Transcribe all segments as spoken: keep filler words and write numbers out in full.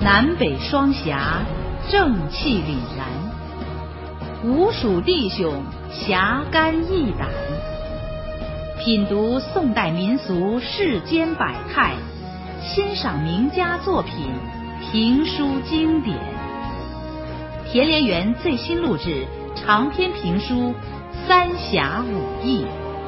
南北双侠，正气凛然，吴蜀弟兄侠肝义胆。品读宋代民俗世间百态，欣赏名家作品，评书经典。田连元最新录制长篇评书《三侠五义》。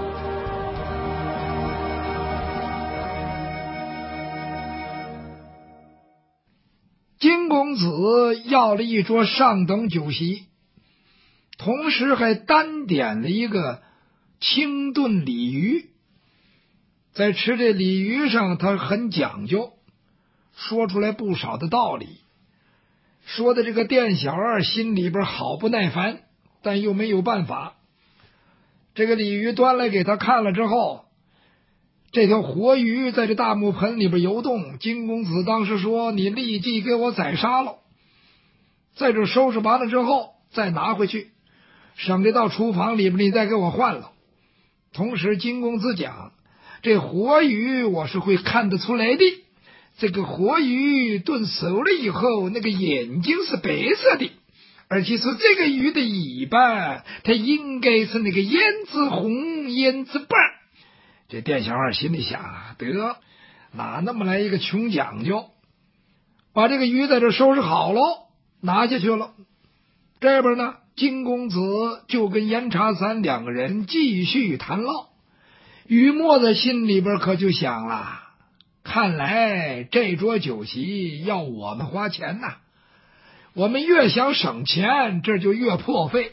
金公子要了一桌上等酒席，同时还单点了一个清炖鲤鱼。在吃这鲤鱼上，他很讲究，说出来不少的道理，说的这个店小二心里边好不耐烦，但又没有办法。这个鲤鱼端来给他看了之后，这条活鱼在这大木盆里边游动，金公子当时说：“你立即给我宰杀了，在这收拾完了之后再拿回去，省得到厨房里边你再给我换了。”同时金公子讲，这活鱼我是会看得出来的，这个活鱼炖熟了以后，那个眼睛是白色的，而且说这个鱼的尾巴它应该是那个胭脂红胭脂白。这店小二心里想啊，得哪那么来一个穷讲究，把这个鱼在这收拾好了，拿下去了。这边呢，金公子就跟严茶三两个人继续谈唠。于墨在心里边可就想了，看来这桌酒席要我们花钱呐，我们越想省钱，这就越破费。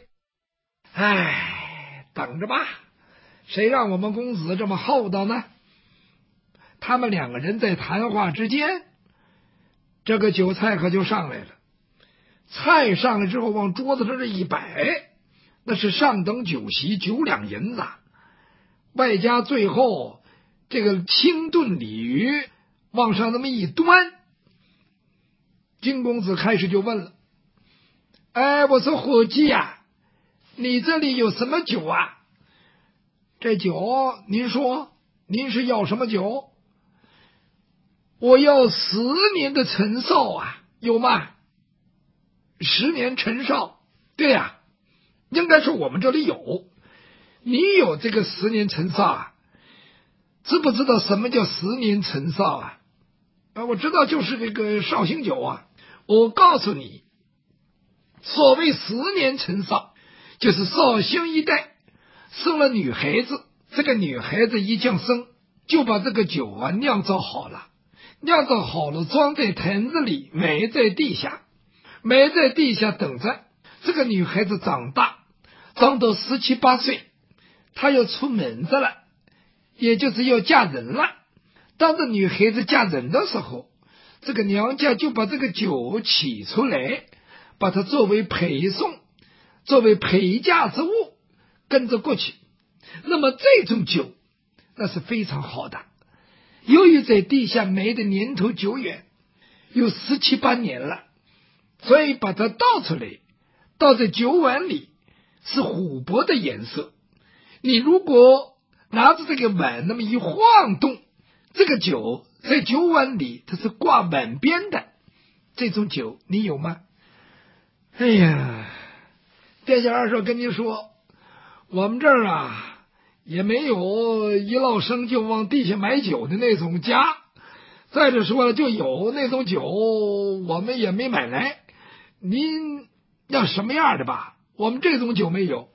唉，等着吧，谁让我们公子这么厚道呢？他们两个人在谈话之间，这个酒菜可就上来了。菜上来之后往桌子上这一摆，那是上等酒席，九两银子，外加最后这个清炖鲤鱼往上那么一端。金公子开始就问了：“哎，我说伙计呀，你这里有什么酒啊？这酒您说您是要什么酒？”“我要十年的陈绍啊，有吗？”“十年陈绍，对呀、啊，应该是我们这里有。你有这个十年陈绍啊？知不知道什么叫十年陈绍啊？”“啊，我知道，就是这个绍兴酒啊。”“我告诉你，所谓十年陈绍，就是绍兴一带生了女孩子，这个女孩子一降生，就把这个酒啊酿造好了，酿造好了装在坛子里，埋在地下，埋在地下等着这个女孩子长大，长到十七八岁，她要出门子了，也就是要嫁人了。当这女孩子嫁人的时候，这个娘家就把这个酒取出来，把它作为陪送，作为陪嫁之物跟着过去。那么这种酒那是非常好的，由于在地下埋的年头久远，有十七八年了，所以把它倒出来，倒在酒碗里，是琥珀的颜色。你如果拿着这个碗那么一晃动，这个酒在酒碗里它是挂碗边的。这种酒你有吗？”“哎呀，店小二说，跟您说，我们这儿啊也没有一落生就往地下买酒的那种家，再者说了，就有那种酒我们也没买来，您要什么样的吧？我们这种酒没有。”“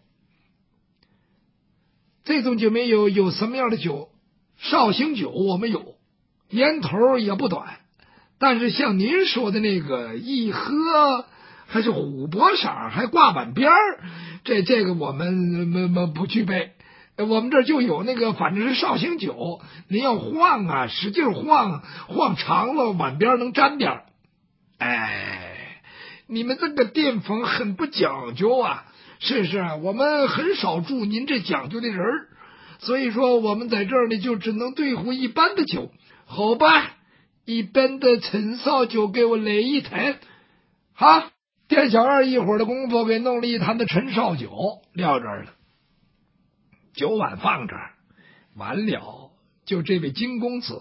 这种酒没有，有什么样的酒？绍兴酒我们有，年头也不短，但是像您说的那个一喝还是琥珀色还挂碗边儿，这这个我们不不具备。我们这就有那个反正是绍兴酒，您要晃啊，使劲晃，晃长了碗边能沾点。哎，你们这个店房很不讲究啊。”“是是，我们很少住您这讲究的人，所以说我们在这儿呢就只能对付一般的酒。”“好吧，一般的陈绍酒给我来一坛。”好，店小二一会儿的功夫给弄了一坛的陈绍酒撂这儿了，酒碗放这儿，完了就这位金公子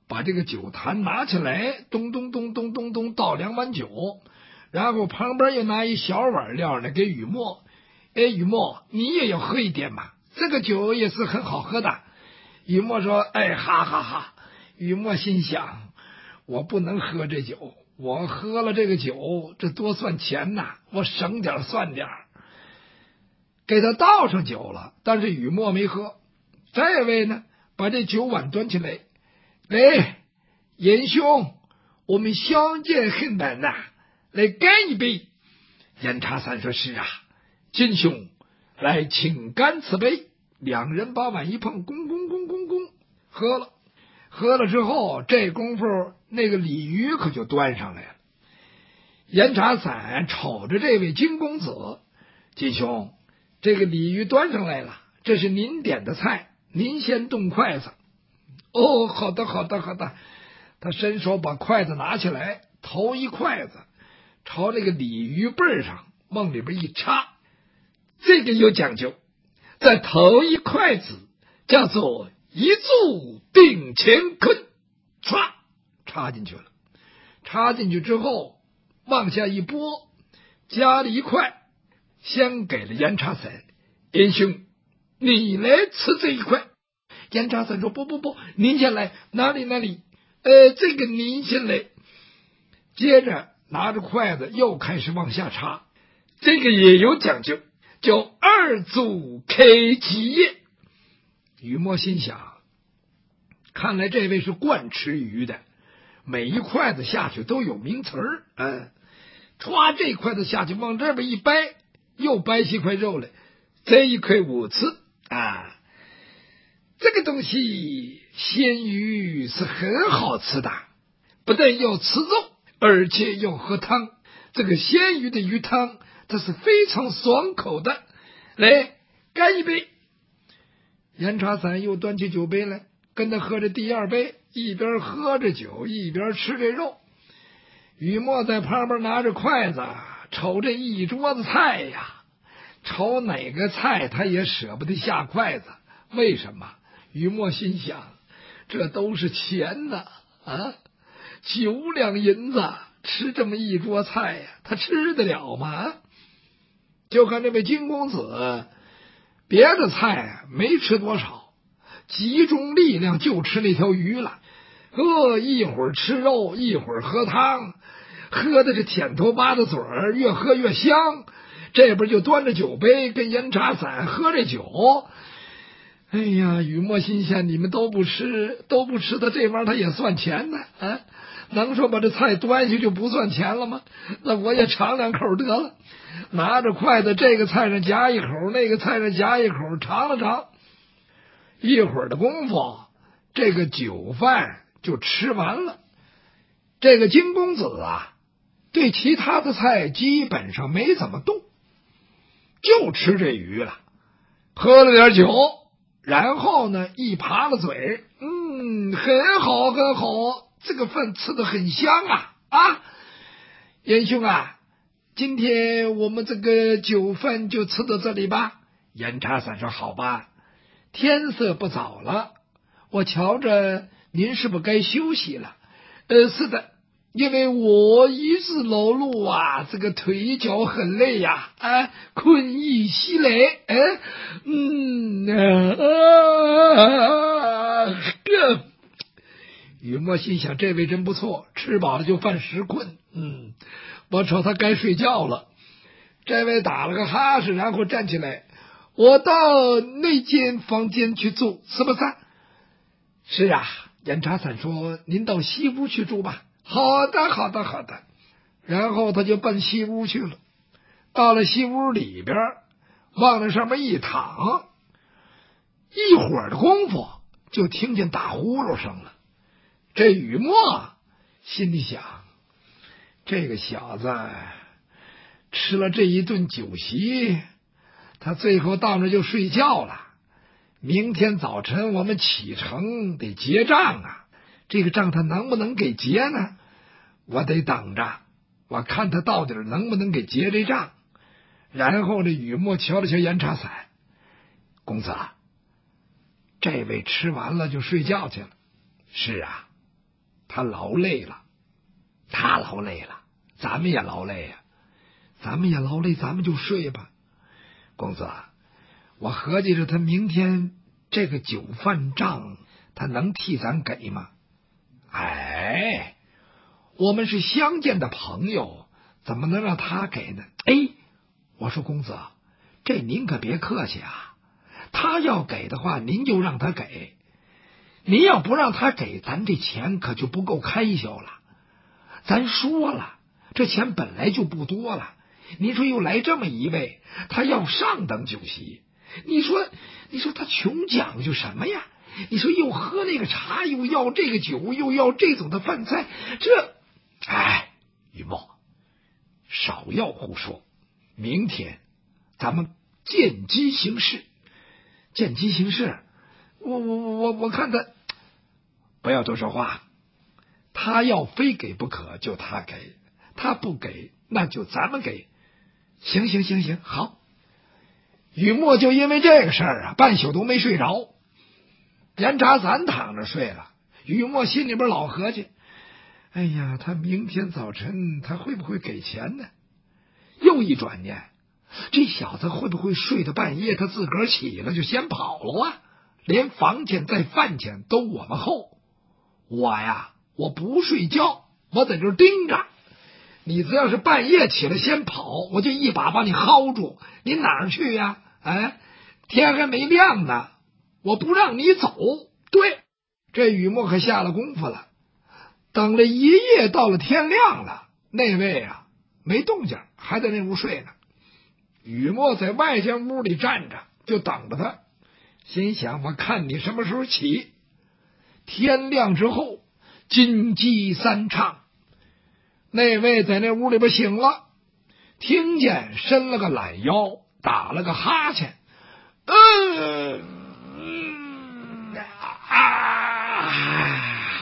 把这个酒坛拿起来，咚咚咚咚咚咚倒两碗酒，然后旁边又拿一小碗料呢给雨墨。哎，雨墨，你也要喝一点吧，这个酒也是很好喝的。雨墨说：“哎，哈哈哈！”雨墨心想：我不能喝这酒，我喝了这个酒，这多算钱呐，我省点算点。给他倒上酒了，但是雨墨没喝。这位呢，把这酒碗端起来，来，严兄，我们相见恨晚呐，来干一杯。严查三说：“是啊，金兄，来，请干此杯。”两人把碗一碰，咣咣咣咣咣，喝了。喝了之后，这功夫那个鲤鱼可就端上来了。严查散瞅着这位金公子：“金兄，这个鲤鱼端上来了，这是您点的菜，您先动筷子。”哦，好的，好的，好的。他伸手把筷子拿起来，头一筷子朝这个鲤鱼背上往里边一插，这个有讲究，在头一筷子叫做一柱定乾坤，唰插进去了。插进去之后往下一拨，夹了一块，先给了严查散：“严兄，你来吃这一块。”严查散说：“不不不，您先来，哪里哪里，呃，这个您先来。”接着拿着筷子又开始往下插，这个也有讲究，叫二柱开基业。雨墨心想，看来这位是惯吃鱼的，每一筷子下去都有名词儿。嗯，歘，这筷子下去往这边一掰，又掰起一块肉来，这一块五次啊。这个东西鲜鱼是很好吃的，不但要吃肉，而且要喝汤。这个鲜鱼的鱼汤，它是非常爽口的。来，干一杯。严查散又端起酒杯来，跟他喝着第二杯，一边喝着酒，一边吃这肉。雨墨在旁边拿着筷子，瞅这一桌子菜呀，瞅哪个菜他也舍不得下筷子。为什么？雨墨心想，这都是钱呐，啊，九两银子吃这么一桌菜呀，他吃得了吗？就看这位金公子，别的菜没吃多少，集中力量就吃那条鱼了。呵，一会儿吃肉，一会儿喝汤，喝的是舔头巴的嘴儿，越喝越香。这边就端着酒杯跟严查散喝这酒。哎呀，雨墨心想，你们都不吃，都不吃，他这玩意儿他也算钱呢啊！能说把这菜端下就不算钱了吗？那我也尝两口得了。拿着筷子，这个菜上夹一口，那个菜上夹一口，尝了尝。一会儿的功夫，这个酒饭就吃完了。这个金公子啊，对其他的菜基本上没怎么动，就吃这鱼了。喝了点酒，然后呢，一扒了嘴，嗯，很好很好，这个饭吃得很香啊啊！严兄啊，今天我们这个酒饭就吃到这里吧。严查散说：“好吧，天色不早了，我瞧着您是不是该休息了？”呃，是的，因为我一日劳碌啊，这个腿脚很累呀，啊，困意袭来，哎、啊，嗯啊，这、啊。雨墨心想，这位真不错，吃饱了就犯时困。嗯，我瞅他该睡觉了。这位打了个哈士，然后站起来，我到那间房间去住，是不是？是啊，严查散说，您到西屋去住吧。好的，好的，好的。然后他就奔西屋去了。到了西屋里边，往那上面一躺，一会儿的功夫，就听见打呼噜声了。这雨墨心里想，这个小子吃了这一顿酒席，他最后到那就睡觉了。明天早晨我们启程得结账啊，这个账他能不能给结呢？我得等着，我看他到底能不能给结这账。然后这雨墨瞧了瞧严查散，公子，这位吃完了就睡觉去了。是啊， 他劳累了，他劳累了，咱们也劳累呀、啊，咱们也劳累，咱们就睡吧。公子，我合计着他明天这个酒饭账，他能替咱给吗？哎，我们是相见的朋友，怎么能让他给呢？哎，我说公子，这您可别客气啊，他要给的话，您就让他给。您要不让他给，咱这钱可就不够开销了。咱说了，这钱本来就不多了，您说又来这么一位，他要上等酒席，你说你说他穷讲究什么呀？你说又喝那个茶，又要这个酒，又要这种的饭菜，这哎，于墨，少要胡说。明天咱们见机行事，见机行事。我我我我看他不要多说话，他要非给不可，就他给，他不给，那就咱们给。行行行行，好。雨墨就因为这个事儿啊，半宿都没睡着。严查散躺着睡了，雨墨心里边老合计，哎呀，他明天早晨他会不会给钱呢？又一转念，这小子会不会睡到半夜，他自个儿起了就先跑了啊？连房钱带饭钱都我们后，我呀，我不睡觉，我在这儿盯着。你只要是半夜起来先跑，我就一把把你薅住。你哪儿去呀？哎，天还没亮呢，我不让你走。对，这雨墨可下了功夫了。等了一夜，到了天亮了，那位啊没动静，还在那屋睡呢。雨墨在外间屋里站着，就等着他。心想，我看你什么时候起。天亮之后，金鸡三唱，那位在那屋里边醒了，听见伸了个懒腰，打了个哈欠，嗯嗯啊，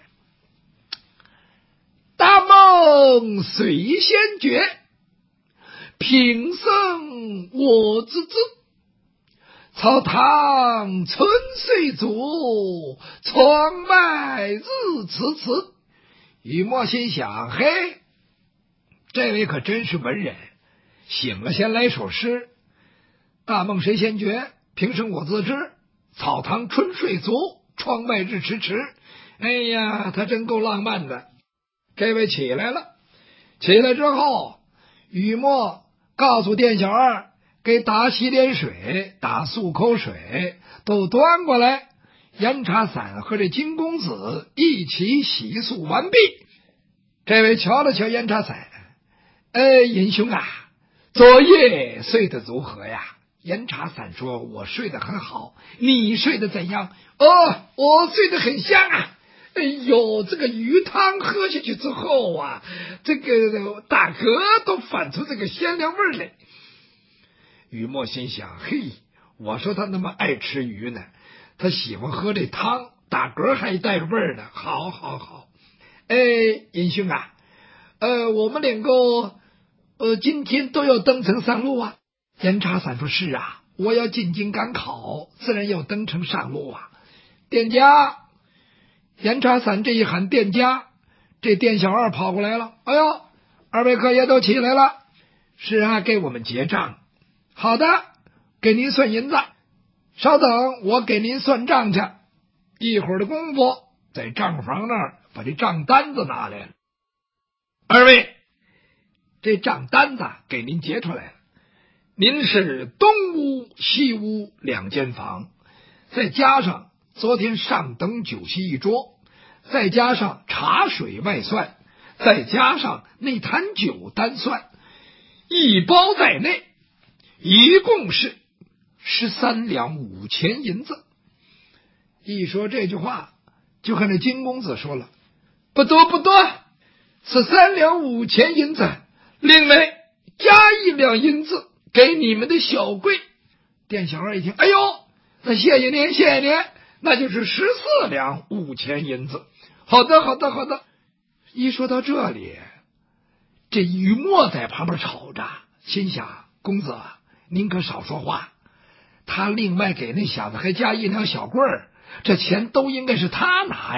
大梦随先觉，平生我自知。草堂春水足，窗外日迟迟。雨墨心想，嘿，这位可真是文人，醒了先来首诗。大梦谁先觉，平生我自知。草堂春水足，窗外日迟迟。哎呀，他真够浪漫的。这位起来了，起来之后，雨墨告诉店小二，给打洗脸水，打漱口水都端过来。严查散和这金公子一起洗漱完毕。这位瞧了瞧严查散，呃，尹兄啊，昨夜睡得如何呀？严查散说，我睡得很好，你睡得怎样？哦，我睡得很香啊。哎呦，这个鱼汤喝下去之后啊，这个大嗝都反出这个鲜凉味来。雨墨心想，嘿，我说他那么爱吃鱼呢，他喜欢喝这汤，打嗝还带着味儿呢。好好好，哎，尹兄啊，呃，我们两个呃今天都要登城上路啊。严查散说，是啊，我要进京赶考，自然要登城上路啊。店家，严查散这一喊店家，这店小二跑过来了。哎呦，二位客爷都起来了。是啊，给我们结账。好的，给您算银子。稍等，我给您算账去。一会儿的功夫，在账房那儿把这账单子拿来了。二位，这账单子给您结出来了。您是东屋、西屋两间房，再加上昨天上等酒席一桌，再加上茶水外算，再加上那坛酒单算，一包在内，一共是十三两五钱银子。一说这句话，就看这金公子说了，不多不多，十三两五钱银子，另外加一两银子给你们的小贵。店小二一听，哎呦，那谢谢您，谢谢您，那就是十四两五钱银子。好的好的好的。一说到这里，这雨墨在旁边瞅着，心想，公子您可少说话，他另外给那小子还加一两小棍儿，这钱都应该是他拿呀。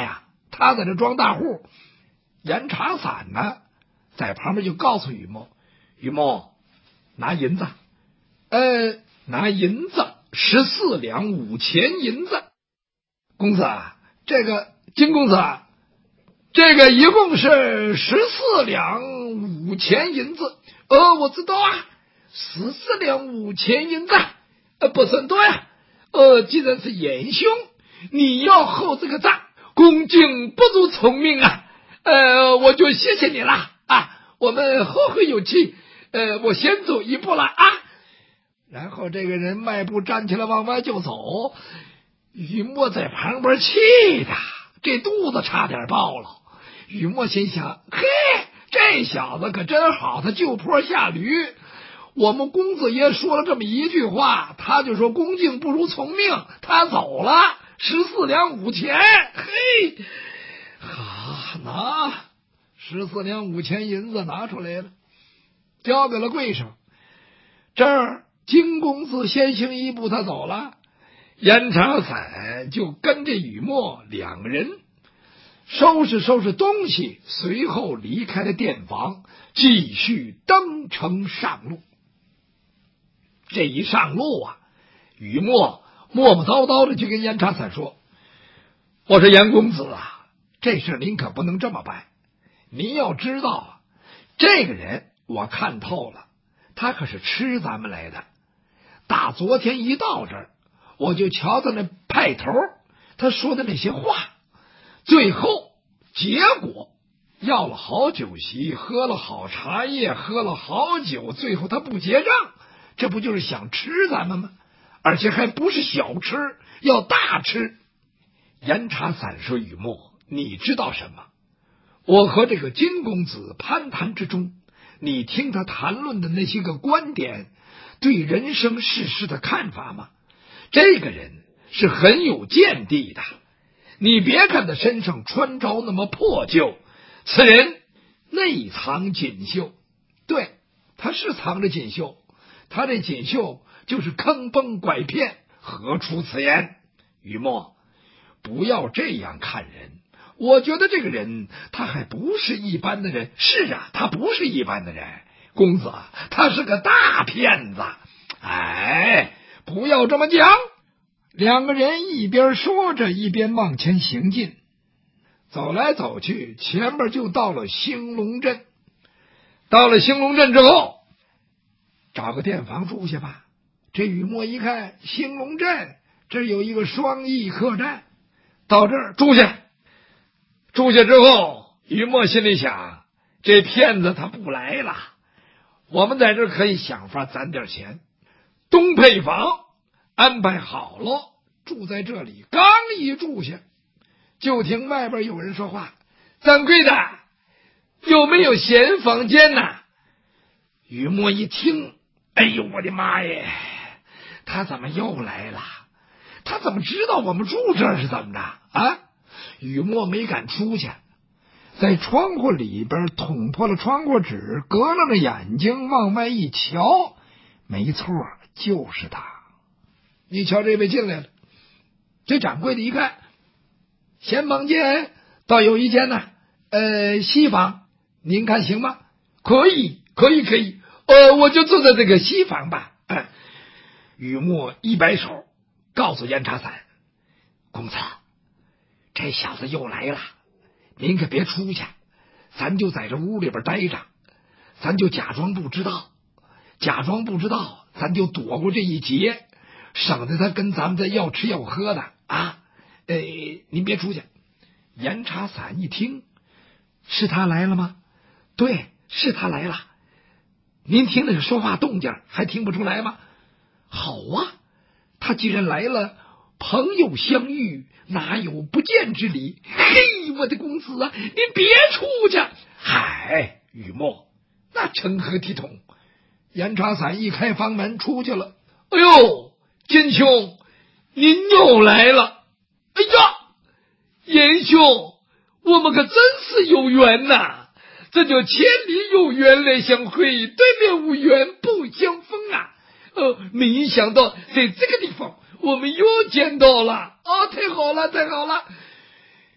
他在这装大户。严茶伞呢，在旁边就告诉雨墨：“雨墨，拿银子，呃，拿银子十四两五钱银子。公子啊，这个金公子啊，这个一共是十四两五钱银子。呃，我知道啊，十四两五钱银子，呃，不算多呀。呃，既然是严兄，你要后这个账，恭敬不如从命啊。呃，我就谢谢你了啊，我们后会有期。呃，我先走一步了啊。”然后这个人迈步站起来往外就走，雨墨在旁边气的这肚子差点爆了。雨墨心想：嘿，这小子可真好，他就坡下驴。我们公子爷说了这么一句话，他就说恭敬不如从命，他走了，十四两五钱。嘿，好，拿十四两五钱银子拿出来了，交给了柜上。这儿金公子先行一步，他走了，严茶伞就跟着雨墨两个人收拾收拾东西，随后离开了店房，继续登城上路。这一上路啊，雨墨磨磨叨叨的就跟严茶伞说：“我说严公子啊，这事您可不能这么办。您要知道啊，这个人我看透了，他可是吃咱们来的。打昨天一到这儿，我就瞧到那派头，他说的那些话，最后结果要了好酒席，喝了好茶叶，喝了好酒，最后他不结账，这不就是想吃咱们吗？而且还不是小吃，要大吃。”严茶伞说：“雨墨，你知道什么？我和这个金公子攀谈之中，你听他谈论的那些个观点，对人生世事的看法吗？这个人是很有见地的。你别看他身上穿着那么破旧，此人内藏锦绣。对，他是藏着锦绣，他这锦绣就是坑崩拐骗，何出此言？雨墨，不要这样看人。我觉得这个人他还不是一般的人。是啊，他不是一般的人。公子，他是个大骗子。哎，不要这么讲。”两个人一边说着，一边往前行进，走来走去，前面就到了兴隆镇。到了兴隆镇之后，找个店房住下吧。这雨墨一看，兴隆镇这有一个双翼客栈，到这儿住下。住下之后，雨墨心里想，这骗子他不来了，我们在这儿可以想法攒点钱。东配房安排好了，住在这里。刚一住下，就听外边有人说话：“掌柜的，有没有闲房间呢？”雨墨一听，哎呦我的妈耶，他怎么又来了？他怎么知道我们住这儿是怎么着啊？雨墨没敢出去，在窗户里边捅破了窗户纸，隔了个眼睛往外一瞧，没错，就是他。你瞧，这位进来了。这掌柜的一看，闲房间倒有一间呢，呃，西房，您看行吗？可以，可以，可以。呃，我就住在这个西房吧。呃、雨墨一摆手，告诉严茶伞：“公子，这小子又来了，您可别出去，咱就在这屋里边待着，咱就假装不知道，假装不知道，咱就躲过这一劫，省得他跟咱们这要吃要喝的啊！呃，您别出去。”严茶伞一听，是他来了吗？对，是他来了。您听那个说话动静，还听不出来吗？好啊，他既然来了，朋友相遇，哪有不见之理？嘿，我的公子啊，您别出去！嗨，雨墨，那成何体统？严茶伞一开房门出去了。哎呦，金兄，您又来了！哎呀，严兄，我们可真是有缘呐！这叫千里有缘来相会，对面无缘不相逢啊！呃，没想到在这个地方我们又见到了，哦，太好了，太好了！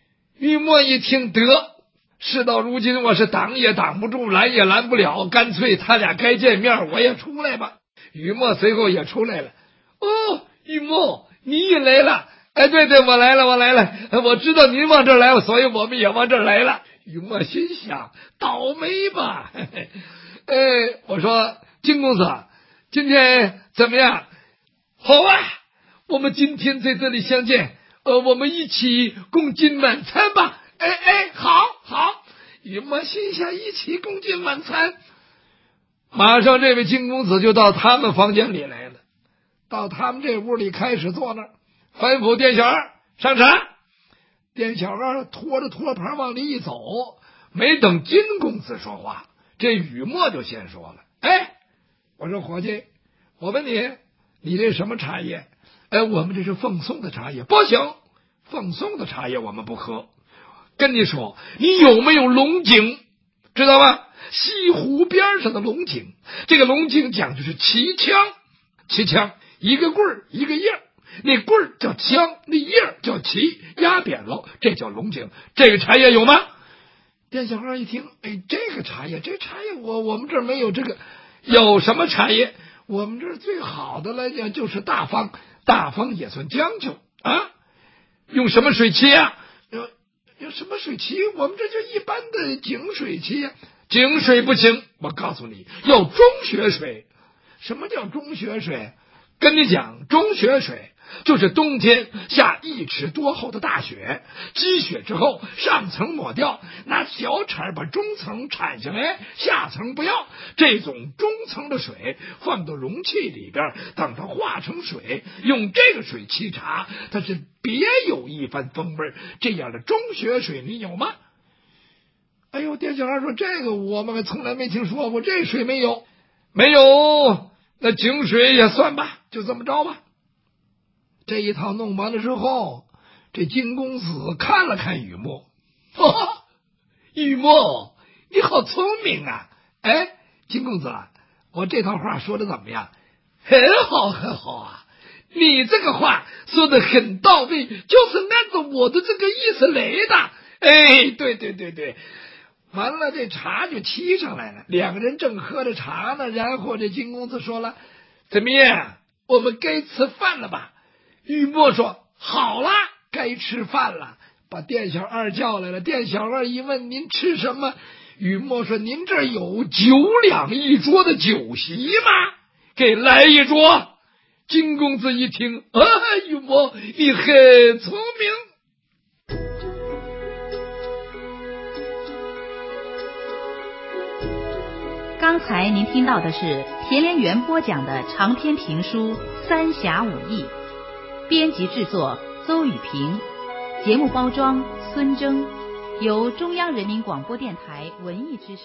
于墨一听，得，事到如今我是挡也挡不住，拦也拦不了，干脆他俩该见面我也出来吧。于墨随后也出来了。哦，于墨你也来了。哎，对对，我来了，我来了，我知道您往这儿来，所以我们也往这儿来了。于墨心想，倒霉吧。哎，我说金公子，今天怎么样？好啊，我们今天在这里相见，呃，我们一起共进晚餐吧。哎哎，好好。于墨心想，一起共进晚餐。马上这位金公子就到他们房间里来了，到他们这屋里开始坐那儿，吩咐店小二上茶。店小二拖着托盘往里一走，没等金公子说话，这雨墨就先说了：“哎，我说伙计，我问你，你这什么茶叶？哎，我们这是奉送的茶叶，不行，奉送的茶叶我们不喝。跟你说，你有没有龙井？知道吗？西湖边上的龙井，这个龙井讲究是齐枪，齐枪一个棍儿一个叶儿。”那棍儿叫枪，那叶儿叫旗，压扁了，这叫龙井。这个茶叶有吗？店小二一听，哎，这个茶叶，这茶叶我我们这儿没有这个。有什么茶叶？我们这儿最好的来讲就是大方，大方也算将就啊。用什么水沏呀？用用什么水沏？我们这就一般的井水沏呀。井水不行，我告诉你，要中雪水。什么叫中雪水？跟你讲，中雪水就是冬天下一尺多厚的大雪，积雪之后上层抹掉，拿小铲把中层铲下来，下层不要。这种中层的水放到容器里边，等它化成水，用这个水沏茶，它是别有一番风味。这样的中雪水你有吗？哎呦，店小二说，这个我们从来没听说过，这水没有。没有，那井水也算吧，就这么着吧。这一套弄完了之后，这金公子看了看雨墨，哦，雨墨你好聪明啊！哎，金公子，我这套话说的怎么样？很好很好啊，你这个话说的很到位，就是按照我的这个意思来的。哎，对对对对。完了，这茶就沏上来了，两个人正喝着茶呢，然后这金公子说了：“怎么样，我们该吃饭了吧？”雨墨说：“好啦，该吃饭了。”把店小二叫来了。店小二一问：“您吃什么？”雨墨说：“您这有九两一桌的酒席吗？给来一桌。”金公子一听，啊，雨墨你很聪明。 刚才您听到的是田连元播讲的长篇评书《三侠五义》，编辑制作邹雨平，节目包装孙征，由中央人民广播电台文艺之声